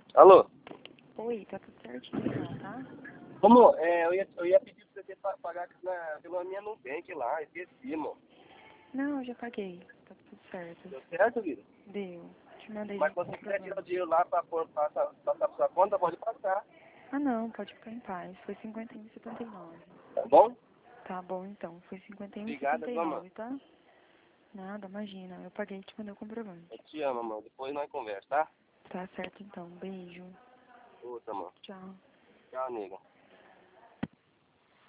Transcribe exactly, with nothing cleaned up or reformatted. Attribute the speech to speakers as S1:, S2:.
S1: Alô?
S2: Oi, tá tudo certinho então, tá?
S1: Como? É, eu ia, eu ia pedir pra você pa- pagar na, pela minha Nubank lá, esqueci, mano.
S2: Não, eu já paguei. Tá tudo certo.
S1: Deu certo, vida?
S2: Deu. Te mandei
S1: Mas
S2: já
S1: se
S2: sem
S1: você quiser tirar
S2: problema.
S1: o dinheiro lá pra pôr- passar passar pra sua conta, pode passar,
S2: Ah não, pode ficar em paz. Foi cinquenta e um e setenta e nove.
S1: tá bom?
S2: Tá bom então. Foi cinquenta e um e
S1: Obrigado,
S2: setenta e
S1: viu, mano?
S2: nove, tá? Nada, imagina. Eu paguei e te mandei o comprovante.
S1: Eu te amo, mano. Depois nós conversa, tá?
S2: Tá certo então. Beijo.
S1: Outra, mano.
S2: Tchau.
S1: Tchau, nega.